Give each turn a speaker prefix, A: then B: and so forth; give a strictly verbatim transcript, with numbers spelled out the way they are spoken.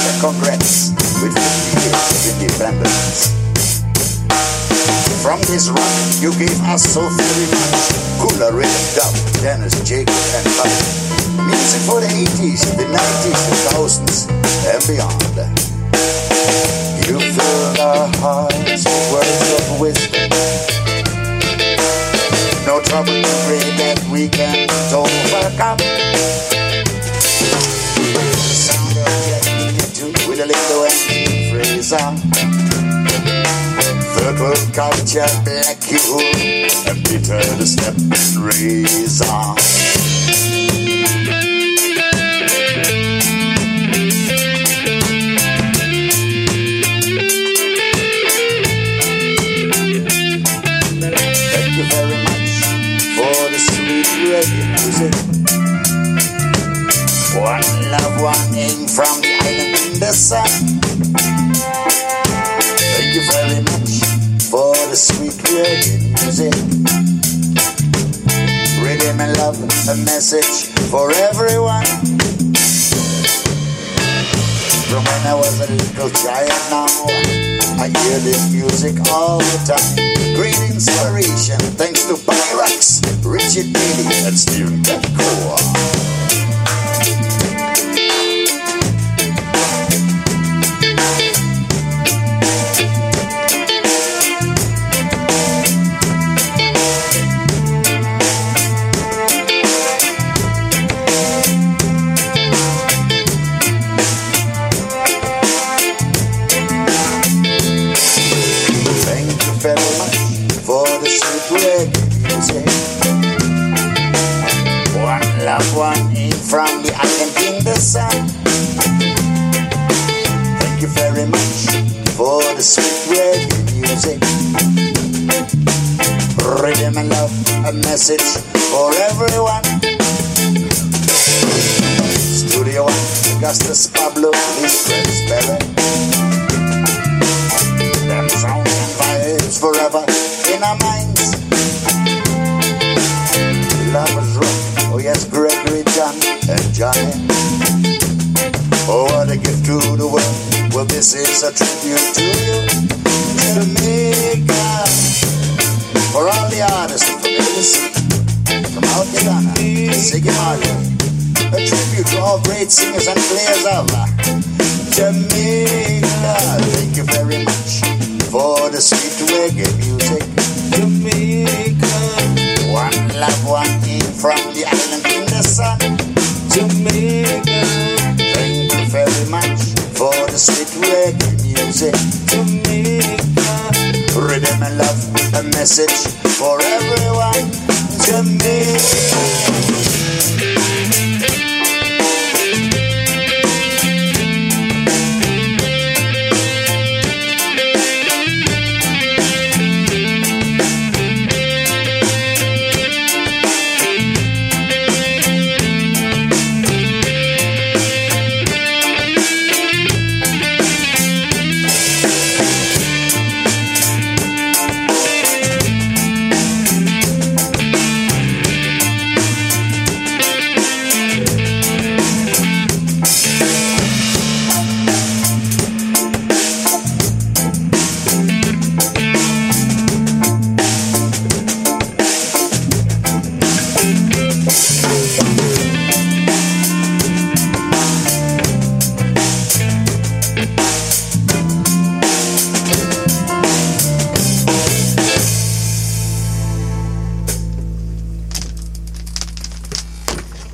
A: Jamaica Congress with fifty years of independence. From this run, you gave us so very much. Cooler Rhythm Dub, Dennis, Jacob, and Bud. Music for the eighties, the nineties, the thousands, and beyond. You filled our hearts with words of wisdom. No trouble to pray that we can overcome. The sound of jet with a little empty phrase on. Third world culture, black you, and Peter the step and raise on. Thank you very much for the sweet reggae music. One love, one aim from the island in the sun. Thank you very much for the sweet reggae music. Rhythm and love, a message for everyone. From when I was a little child now, I hear this music all the time. Great inspiration, thanks to Pyrex, Richard Bailey, and Stephen Petcoa. One in from the island in the sun. Thank you very much for the sweet reggae music. Rhythm and love, a message for everyone. Studio One, Augustus Pablo, Lee Presberry. Them sounds and vibes forever in our minds. Love is rock. Oh yes, Gregory, John, and Johnny. Oh, what a gift to the world. Well, this is a tribute to you, Jamaica. For all the artists from Mississippi, from out the Ghana, Siggy Marley. A tribute to all great singers and players of Jamaica. Thank you very much for the sweet reggae music. Jamaica. One love, one aim from the island in the sun. Jamaica. Thank you very much for the sweet reggae music. Jamaica. Rhythm and love, a message for everyone. Jamaica.